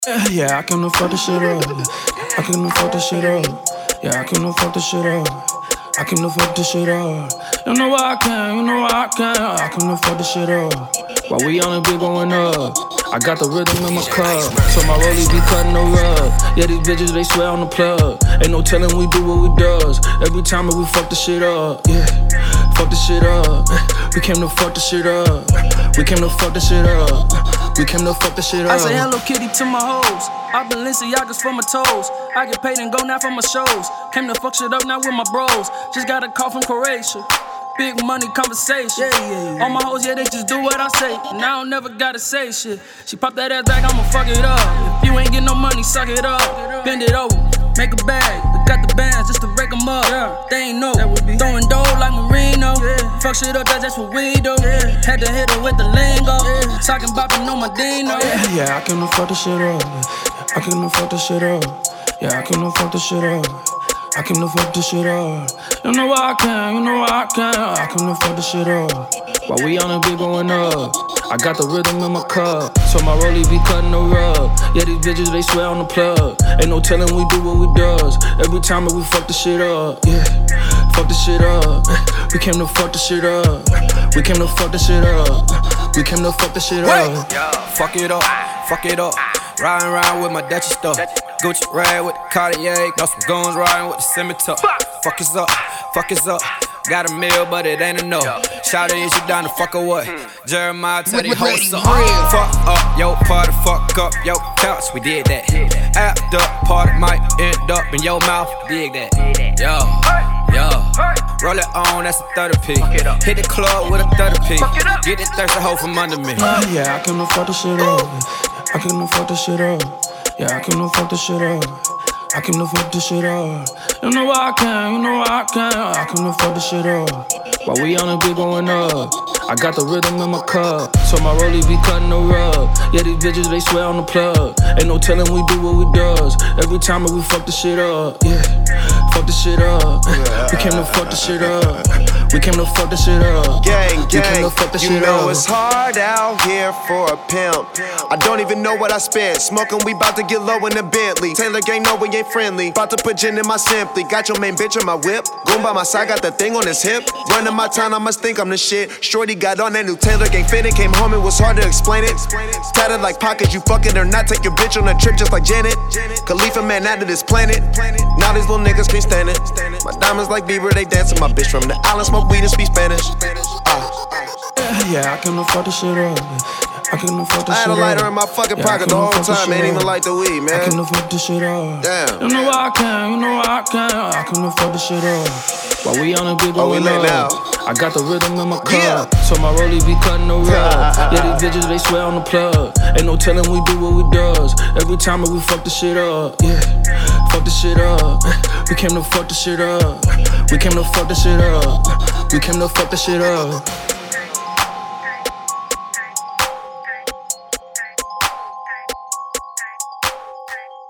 Yeah, I came to fuck this shit up. I came to fuck this shit up. Yeah, I came to fuck this shit up. I came to fuck this shit up. You know why I can, you know why I can. I came to fuck this shit up. While we on the beat going up, I got the rhythm in my cup, so my rollies be cutting the rug. Yeah, these bitches, they swear on the plug. Ain't no telling we do what we does. Every time that we fuck the shit up, yeah. Fuck the shit up. We came to fuck the shit up. We came to fuck the shit up. We came to fuck the shit up. I say Hello Kitty to my hoes. I Balenciagas for my toes. I get paid and go now for my shows. Came to fuck shit up now with my bros. Just got a call from Croatia. Big money conversation. Yeah. All my hoes, yeah, they just do what I say. And I don't never gotta say shit. She pop that ass back, I'ma fuck it up. If you ain't get no money, suck it up. Bend it over, make a bag. We got the bands just to break them up. They ain't know. Throwing dough like Marino. Fuck shit up, that's what we do. Had to hit her with the lingo. Talking bopping on my Dino. Yeah, I came to fuck the shit up. I came to fuck the shit up. Yeah, I came to fuck the shit up. I came to fuck this shit up. You know why I can, you know why I can. I came to fuck this shit up. While we on the beat going up, I got the rhythm in my cup, so my rollie be cutting the rug. Yeah, these bitches, they swear on the plug. Ain't no telling we do what we does. Every time that we fuck the shit up, yeah. Fuck the shit up. We came to fuck the shit up. We came to fuck the shit up. We came to fuck the shit up. Fuck it up, fuck it up. Riding around with my Dutchie stuff. Gucci rag with the Cartier. Know some guns riding with the scimitar. Fuck is up, fuck is up. Got a meal, but it ain't enough. Shout is you down to fuck or what? Jeremiah tell these hoes up. Fuck up, yo party, fuck up, yo couch. We did that. Apt up, party might end up in your mouth. Dig that. Yo. Roll it on, that's a 30p. Hit the club with a 30p. Get this thirsty hoe from under me. Yeah, I came to fuck the shit up. I came to fuck the shit up. Yeah, I came to fuck the shit up. I came to fuck this shit up. You know why I can, you know why I can. I came to fuck this shit up. While we on the beat going up, I got the rhythm in my cup, so my rollie be cutting the rug. Yeah, these bitches, they swear on the plug. Ain't no telling we do what we does. Every time that we fuck the shit up, yeah. Fuck the shit up. We came to fuck the shit up. We came to fuck the shit up. Gang, we came to fuck the you shit know up. it's hard out here for a pimp. I don't even know what I spent. Smoking, we bout to get low in the Bentley. Taylor gang, no, we ain't friendly. Bout to put gin in my Simply. Got your main bitch on my whip. Going by my side, got that thing on his hip. Running my town, I must think I'm the shit. Shorty got on that new Taylor gang fitted. Came home, it was hard to explain it. Tatted like pockets, you fucking or not. Take your bitch on a trip just like Janet. Khalifa, man, out of this planet. Now these little niggas can't stand it. My diamonds like Bieber, they dancing. My bitch from the island, smoke weed and speak Spanish. Yeah, I came to fuck the shit up. I came to fuck the shit up. I had a lighter in my fucking pocket the whole time, ain't even like the weed, man. I came to fuck the shit up. Damn. You know why I can, you know why I can. I came to fuck the shit up. While we on the beat going up, I got the rhythm in my cup, so my rollie be cutting the rug. Yeah, these bitches, they swear on the plug. Ain't no telling we do what we does. Every time that we fuck the shit up, yeah. Fuck the shit up. We came to fuck the shit up. We came to fuck the shit up. We came to fuck the shit up.